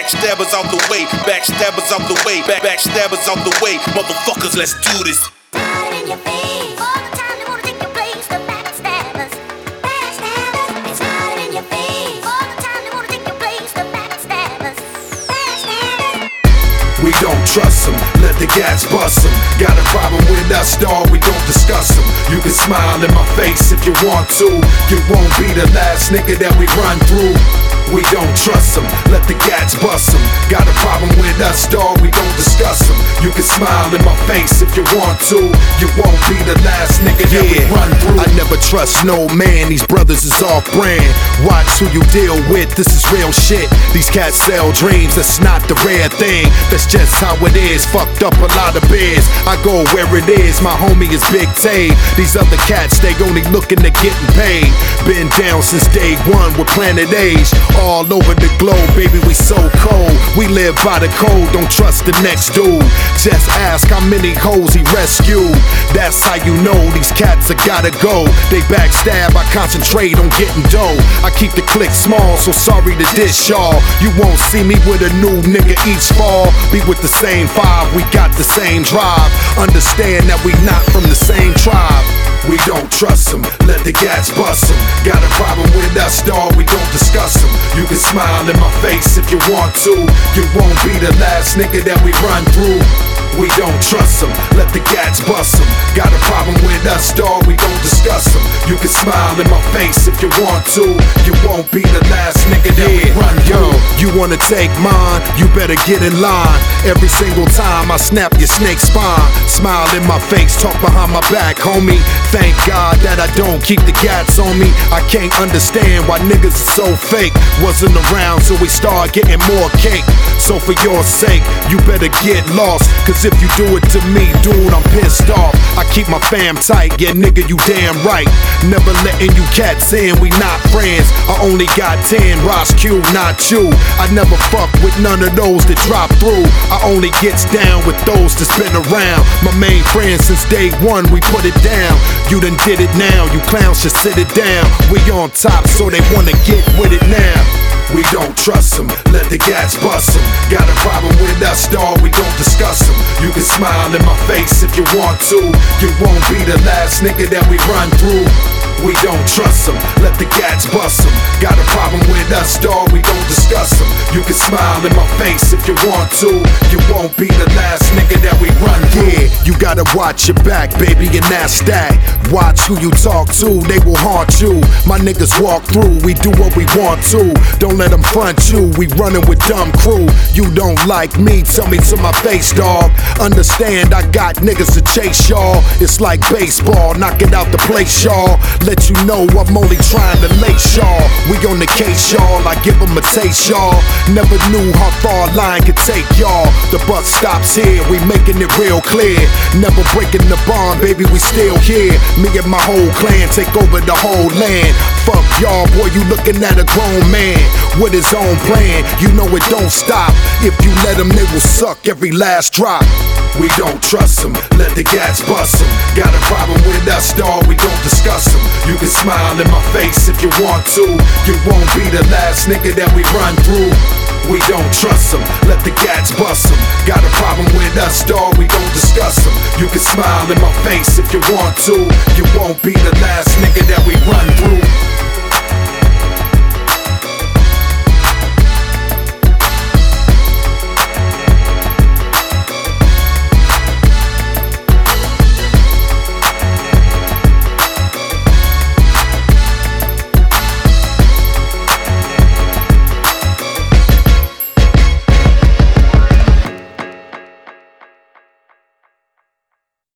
Backstabbers out the way, backstabbers out the way, backstabbers out the way. Motherfuckers, let's do this. In your face. All the time they wanna take your place. The backstabbers, backstabbers. It's hard in your face. All the time they wanna take your place. The backstabbers, backstabbers. We don't trust them, let the gas bust them. Got a problem with us, dawg, we don't discuss them. You can smile in my face if you want to. You won't be the last nigga that we run through. We don't trust them, let the gats bust them. Got a problem with us, dawg, we don't discuss them. You can smile in my face if you want to. You won't be the last nigga that we run through. I never trust no man, these brothers is off brand. Watch who you deal with, this is real shit. These cats sell dreams, that's not the rare thing. That's just how it is, fucked up a lot of beers. I go where it is, my homie is Big Tay. These other cats, they only looking to getting paid. Been down since day one with Planet Age. All over the globe, baby, we so cold. We live by the code, don't trust the next dude. Just ask how many hoes he rescued. That's how you know these cats are gotta go. They backstab, I concentrate on getting dough. I keep the clique small, so sorry to dish y'all. You won't see me with a new nigga each fall. Be with the same five, we got the same drive. Understand that we not from the same tribe. We don't trust them, let the gats bust them. Got a problem with us, dawg, we don't discuss them. You can smile in my face if you want to. You won't be the last nigga that we run through. We don't trust them, let the gats bust them. Got a problem with us, dawg, we don't discuss them. You can smile in my face if you want to. You won't be the last nigga that we run through. You wanna take mine, you better get in line. Every single time I snap your snake spine. Smile in my face, talk behind my back, homie. Thank God that I don't keep the gats on me. I can't understand why niggas are so fake. Wasn't around so we start getting more cake. So for your sake, you better get lost. Cause if you do it to me, dude, I'm pissed off. I keep my fam tight, yeah nigga, you damn right. Never letting you cats in, we not friends. I only got 10, Ross Q, not you. I never fuck with none of those that drop through. I only gets down with those that's been around. My main friend since day one, we put it down. You done did it now, you clowns should sit it down. We on top, so they wanna get with it now. We don't trust them, let the gats bust them. Got a problem with us, dawg, we don't discuss them. You can smile in my face if you want to. You won't be the last nigga that we run through. We don't trust them, let the gats bust them. Got a problem with us, dawg, we don't discuss them. You can smile in my face if you want to. You won't be the last nigga that we run through. Yeah, you gotta watch your back, baby, and that's that. Watch who you talk to, they will haunt you. My niggas walk through, we do what we want to. Don't let them front you, we running with dumb crew. You don't like me, tell me to my face, dawg. Understand I got niggas to chase y'all. It's like baseball, knock it out the place, y'all. Let you know I'm only trying to lace y'all. We on the case, y'all, I give them a taste, y'all. Never knew how far a line could take y'all. The buck stops here, we making it real clear. Never breaking the bond, baby, we still here. Me and my whole clan take over the whole land. Fuck y'all, boy, you looking at a grown man with his own plan. You know it don't stop. If you let them, they will suck every last drop. We don't trust them, let the gats bust them. Got a problem with us, dawg, we don't discuss them. You can smile in my face if you want to. You won't be the last nigga that we run through. We don't trust them, let the gats bust them. Got a problem with us, dawg, we don't discuss them. You can smile in my face if you want to. You won't be the last nigga that we run through.